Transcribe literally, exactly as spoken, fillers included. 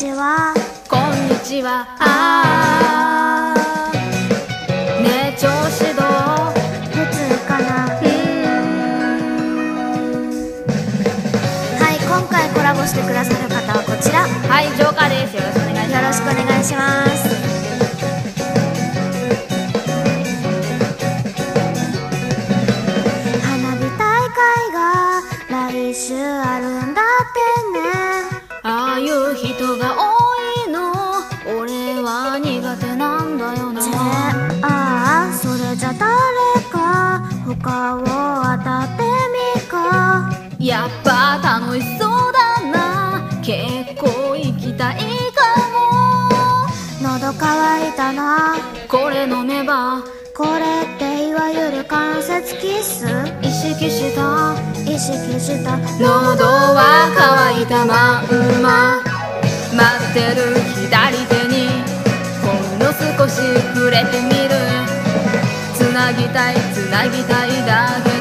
ちはこんにちは。あーねえ調子どう？ 普通かな。 うーんはい、今回コラボしてくださる方はこちら。 はい、ジョーカーです。よろしくお願いします。 よろしくお願いします。花火大会が来週あるんだってね。 ああいう人が多いの俺は苦手なんだよな。 ぜああ、それじゃ誰か他を当たってみか。 やっぱ楽しそうだな。結構行きたいかも。 喉乾いたな。 これ飲めばこれっていわゆる関節キス。 意識した意識した喉は乾いたまんま待ってる左手にほんの少し触れてみる。つなぎたいつなぎたいだけ